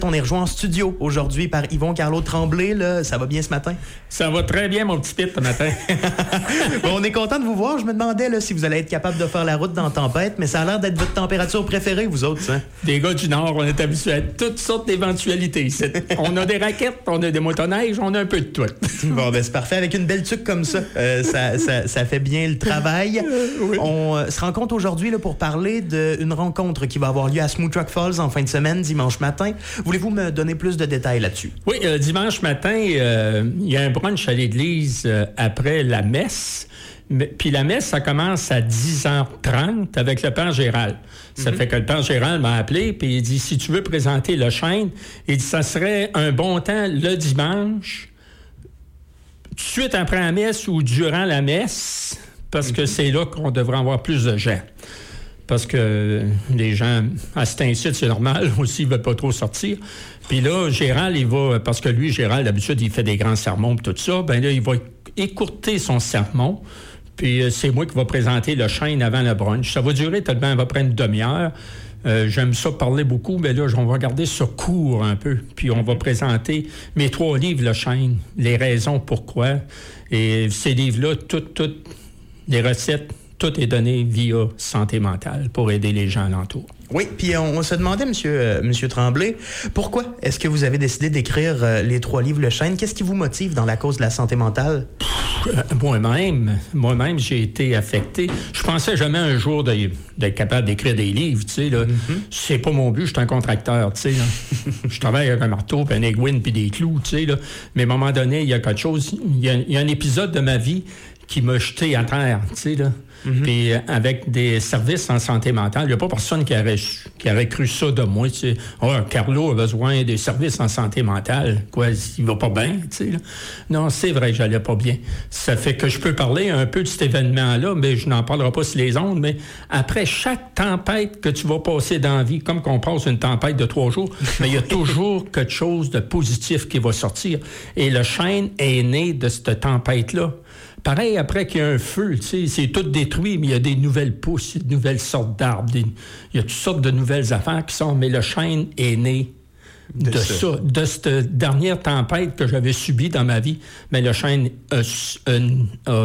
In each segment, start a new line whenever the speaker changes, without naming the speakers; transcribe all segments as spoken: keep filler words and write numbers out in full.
On est rejoint en studio aujourd'hui par Yvon Carlo Tremblay. Là. Ça va bien ce matin?
Ça va très bien, mon petit Pete, ce matin.
Bon, on est content de vous voir. Je me demandais là, si vous allez être capable de faire la route dans la tempête, mais ça a l'air d'être votre température préférée, vous autres. Hein?
Des gars du Nord, on est habitués à toutes sortes d'éventualités. C'est... On a des raquettes, on a des motoneiges, on a un peu de tout.
Bon, ben c'est parfait. Avec une belle tuque comme ça, euh, ça, ça, ça fait bien le travail. Oui. On euh, se rencontre aujourd'hui là, pour parler d'une rencontre qui va avoir lieu à Smooth Rock Falls en fin de semaine, dimanche matin. Voulez-vous me donner plus de détails là-dessus?
Oui, euh, dimanche matin, il euh, y a un brunch à l'église euh, après la messe. Puis la messe, ça commence à dix heures trente avec le Père Gérald. Ça mm-hmm. fait que le Père Gérald m'a appelé, puis il dit, si tu veux présenter le chêne, il dit, ça serait un bon temps le dimanche, tout de suite après la messe ou durant la messe, parce mm-hmm. que c'est là qu'on devrait avoir plus de gens. Parce que les gens, à cet incite, c'est normal, aussi, ils ne veulent pas trop sortir. Puis là, Gérald, il va, parce que lui, Gérald, d'habitude, il fait des grands sermons et tout ça, bien là, il va écourter son sermon, puis euh, c'est moi qui va présenter le chêne avant le brunch. Ça va durer tellement, ça va prendre une demi-heure. Euh, j'aime ça parler beaucoup, mais là, on va regarder ça court un peu, puis on va présenter mes trois livres, le chêne, les raisons pourquoi. Et ces livres-là, toutes, toutes les recettes, tout est donné via Santé mentale pour aider les gens alentour.
Oui, puis on, on se demandait, monsieur, euh, monsieur Tremblay, pourquoi est-ce que vous avez décidé d'écrire euh, les trois livres Le Chêne? Qu'est-ce qui vous motive dans la cause de la santé mentale?
Pff, euh, moi-même, moi-même, j'ai été affecté. Je pensais jamais un jour de, d'être capable d'écrire des livres, tu sais, là. Mm-hmm. C'est pas mon but, je suis un contracteur, tu sais, là. Je travaille avec un marteau, puis un aiguine, puis des clous, tu sais, là. Mais à un moment donné, il y a quelque chose, il y a, il y a un épisode de ma vie qui m'a jeté à terre, tu sais, là. Mm-hmm. Puis avec des services en santé mentale, il n'y a pas personne qui aurait, qui aurait cru ça de moi, tu sais. Oh, Carlo a besoin des services en santé mentale. Quoi, il va pas bien, tu sais, là. Non, c'est vrai que j'allais pas bien. Ça fait que je peux parler un peu de cet événement-là, mais je n'en parlerai pas sur les ondes, mais après chaque tempête que tu vas passer dans la vie, comme qu'on passe une tempête de trois jours, mais il y a toujours quelque chose de positif qui va sortir. Et le chêne est né de cette tempête-là. Pareil, après qu'il y a un feu, tu sais, c'est tout détruit, mais il y a des nouvelles pousses, de nouvelles sortes d'arbres, des, il y a toutes sortes de nouvelles affaires qui sont, mais le chêne est né de, de ça. ça, de cette dernière tempête que j'avais subie dans ma vie. Mais le chêne a, a, a, a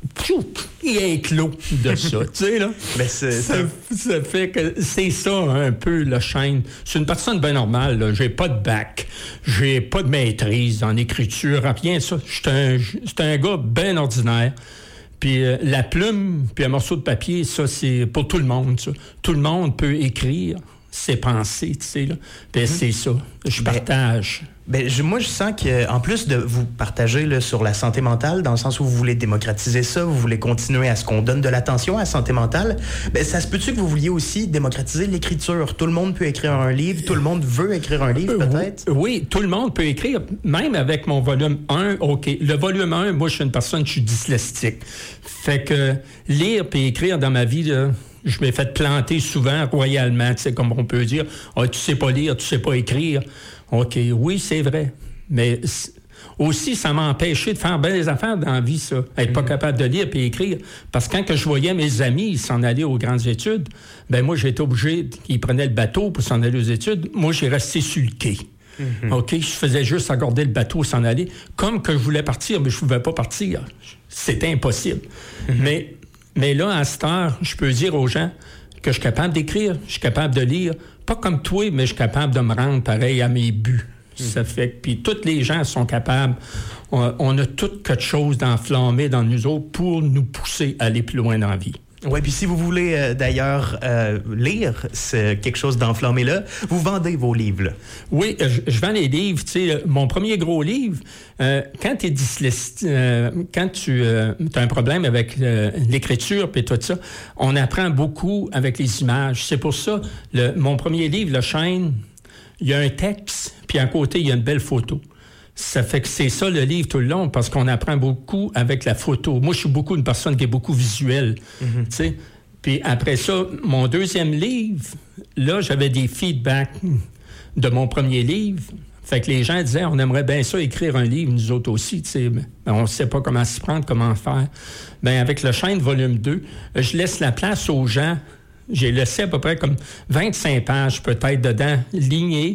il est éclos de ça, tu sais, là.
Mais c'est,
ça, ça fait que c'est ça, un peu, le chêne. C'est une personne bien normale, là. J'ai pas de bac, j'ai pas de maîtrise en écriture, rien de ça. C'est un, c'est un gars bien ordinaire. Puis euh, la plume, puis un morceau de papier, ça, c'est pour tout le monde, ça. Tout le monde peut écrire ses pensées, tu sais, là. Puis mmh. c'est ça. Je partage.
Ben, je, moi, je sens qu'en plus de vous partager là, sur la santé mentale, dans le sens où vous voulez démocratiser ça, vous voulez continuer à ce qu'on donne de l'attention à la santé mentale, ben, ça se peut-tu que vous vouliez aussi démocratiser l'écriture? Tout le monde peut écrire un livre, tout le monde veut écrire un livre, peut-être?
Oui, oui, tout le monde peut écrire, même avec mon volume un, OK. Le volume un, moi, je suis une personne, je suis dyslexique. Fait que lire puis écrire dans ma vie, là, je m'ai fait planter souvent, royalement, tu sais, comme on peut dire. Ah, tu sais pas lire, tu sais pas écrire. OK, oui, c'est vrai. Mais aussi, ça m'a empêché de faire bien des affaires dans la vie, ça. Être mmh. pas capable de lire et écrire. Parce que quand que je voyais mes amis s'en aller aux grandes études, ben moi, j'étais obligé, ils prenaient le bateau pour s'en aller aux études. Moi, j'ai resté sur le quai. Mmh. OK, je faisais juste accorder le bateau s'en aller. Comme que je voulais partir, mais je pouvais pas partir. C'était impossible. Mmh. Mais... Mais là, à cette heure, je peux dire aux gens que je suis capable d'écrire, je suis capable de lire. Pas comme toi, mais je suis capable de me rendre pareil à mes buts. Mmh. Ça fait que, puis tous les gens sont capables. On, on a tout quelque chose d'enflammé dans nous autres pour nous pousser à aller plus loin dans la vie.
Oui, puis si vous voulez euh, d'ailleurs euh, lire ce quelque chose d'enflammé là, vous vendez vos livres. Là.
Oui, je, je vends les livres. Tu sais, mon premier gros livre, euh, quand tu es dyslexique, euh, quand tu euh, as un problème avec euh, l'écriture et tout ça, on apprend beaucoup avec les images. C'est pour ça, le, mon premier livre, Le Chêne, il y a un texte, puis à côté, il y a une belle photo. Ça fait que c'est ça le livre tout le long, parce qu'on apprend beaucoup avec la photo. Moi, je suis beaucoup une personne qui est beaucoup visuelle, mm-hmm. tu sais. Puis après ça, mon deuxième livre, là, j'avais des feedbacks de mon premier livre. Fait que les gens disaient, on aimerait bien ça écrire un livre, nous autres aussi, tu sais. Mais on ne sait pas comment s'y prendre, comment faire. Bien, avec Le Chêne, volume deux, je laisse la place aux gens. J'ai laissé à peu près comme vingt-cinq pages peut-être dedans, lignées,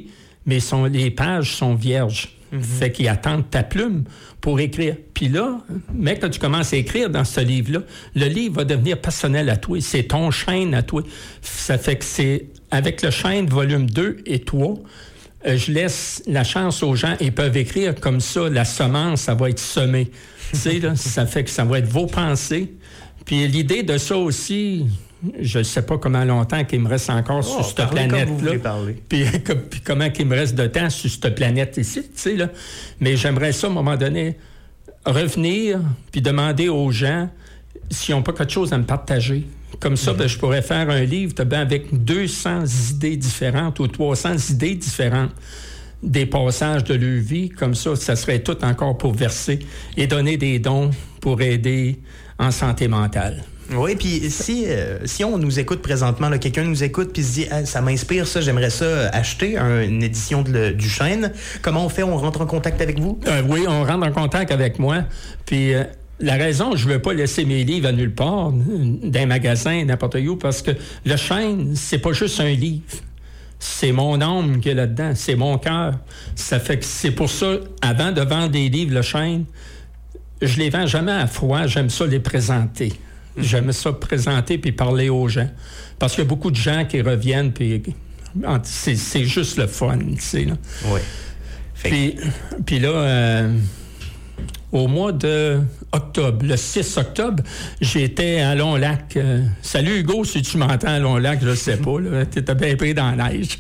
mais sont, les pages sont vierges. Mm-hmm. Fait qu'ils attendent ta plume pour écrire. Puis là, mec, quand tu commences à écrire dans ce livre-là, le livre va devenir personnel à toi. C'est ton chêne à toi. Ça fait que c'est avec le chêne volume deux et trois, euh, je laisse la chance aux gens, ils peuvent écrire comme ça, la semence, ça va être semée. Tu sais, là, ça fait que ça va être vos pensées. Puis l'idée de ça aussi, je ne sais pas comment longtemps qu'il me reste encore oh, sur cette planète-là. Puis, puis comment qu'il me reste de temps sur cette planète ici, tu sais, là. Mais j'aimerais ça, à un moment donné, revenir puis demander aux gens s'ils n'ont pas quelque chose à me partager. Comme ça, mm-hmm. ben, je pourrais faire un livre ben, avec deux cents idées différentes ou trois cents idées différentes des passages de leur vie. Comme ça, ça serait tout encore pour verser et donner des dons pour aider en santé mentale.
Oui, puis si, euh, si on nous écoute présentement, là, quelqu'un nous écoute puis se dit ah, « ça m'inspire ça, j'aimerais ça acheter un, une édition de le, du chêne », comment on fait? On rentre en contact avec vous?
Euh, oui, on rentre en contact avec moi. Puis euh, la raison, je ne veux pas laisser mes livres à nulle part, dans un magasin, n'importe où, parce que le chêne, c'est pas juste un livre. C'est mon âme qui est là-dedans, c'est mon cœur. Ça fait que c'est pour ça, avant de vendre des livres, le chêne, je les vends jamais à froid, j'aime ça les présenter. J'aime ça présenter puis parler aux gens. Parce qu'il y a beaucoup de gens qui reviennent puis c'est, c'est juste le fun, tu sais. Là.
Oui.
Puis, puis là, euh, au mois de octobre, le six octobre, j'étais à Long-Lac. Euh, salut Hugo, si tu m'entends à Long-Lac, je ne sais pas. Tu étais bien pris dans la neige.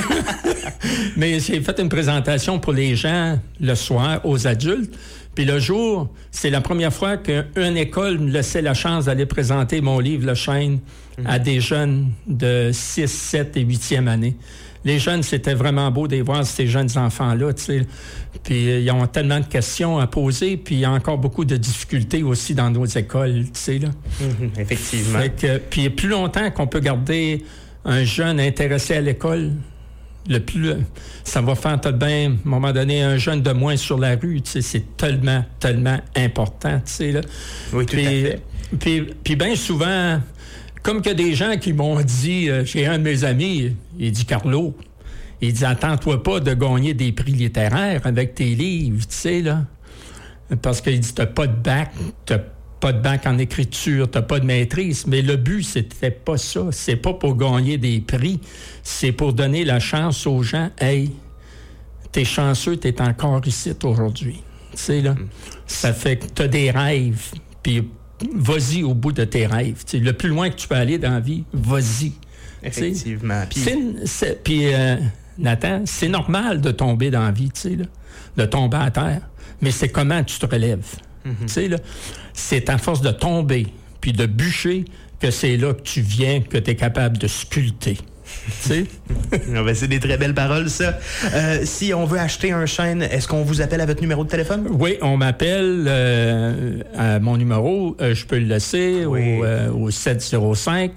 Mais j'ai fait une présentation pour les gens le soir, aux adultes. Puis le jour, c'est la première fois qu'une école me laissait la chance d'aller présenter mon livre, Le Chêne, mmh. à des jeunes de six, sept et huitième année. Les jeunes, c'était vraiment beau de les voir, ces jeunes enfants-là, tu sais. Puis euh, ils ont tellement de questions à poser, puis il y a encore beaucoup de difficultés aussi dans nos écoles, tu sais, là.
Mmh, effectivement.
Fait que, puis plus longtemps qu'on peut garder un jeune intéressé à l'école, le plus, ça va faire tout de bien, à un moment donné, un jeune de moins sur la rue, tu sais, c'est tellement, tellement important, tu sais, là.
Oui, tout
puis,
à fait.
Puis, puis bien souvent, comme qu'il y a des gens qui m'ont dit, euh, j'ai un de mes amis, il dit, Carlo, il dit, attends-toi pas de gagner des prix littéraires avec tes livres, tu sais, là. Parce qu'il dit, t'as pas de bac, t'as pas de bac en écriture, t'as pas de maîtrise, mais le but, c'était pas ça. C'est pas pour gagner des prix, c'est pour donner la chance aux gens. Hey, t'es chanceux, t'es encore ici aujourd'hui. Tu sais, là, mm. ça fait que t'as des rêves, puis vas-y au bout de tes rêves. T'sais, le plus loin que tu peux aller dans la vie, vas-y.
Effectivement.
Puis, puis euh, Nathan, c'est normal de tomber dans la vie, tu sais, là, de tomber à terre, mais c'est comment tu te relèves. Mm-hmm. Tu sais, là, c'est à force de tomber puis de bûcher que c'est là que tu viens, que tu es capable de sculpter. Tu sais?
Ben, c'est des très belles paroles, ça. Euh, si on veut acheter un chêne, est-ce qu'on vous appelle à votre numéro de téléphone?
Oui, on m'appelle euh, à mon numéro. Euh, je peux le laisser oui. au, euh, au sept zéro cinq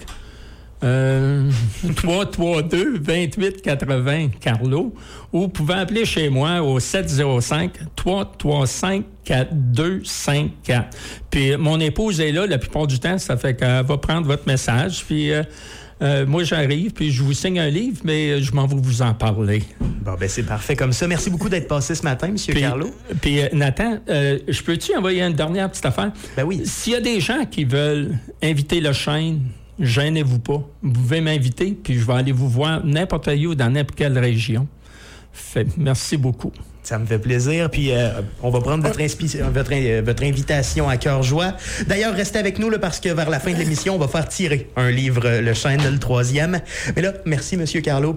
Euh, trois trois deux, vingt-huit quatre-vingts Carlo, ou vous pouvez appeler chez moi au sept zéro cinq, trois trois cinq, quatre deux cinq quatre. Puis mon épouse est là la plupart du temps, ça fait qu'elle va prendre votre message, puis euh, euh, moi j'arrive, puis je vous signe un livre, mais je m'en vais vous en parler.
Bon, ben c'est parfait comme ça. Merci beaucoup d'être passé ce matin, M.
Puis,
Carlo.
Puis euh, Nathan, euh, je peux-tu envoyer une dernière petite affaire?
Ben oui.
S'il y a des gens qui veulent inviter le chêne, gênez-vous pas. Vous pouvez m'inviter, puis je vais aller vous voir n'importe où, dans n'importe quelle région. Fait, merci beaucoup.
Ça me fait plaisir. Puis euh, on va prendre votre, inspi- votre, euh, votre invitation à cœur joie. D'ailleurs, restez avec nous là, parce que vers la fin de l'émission, on va faire tirer un livre, Le Chêne, le troisième. Mais là, merci, M. Carlo.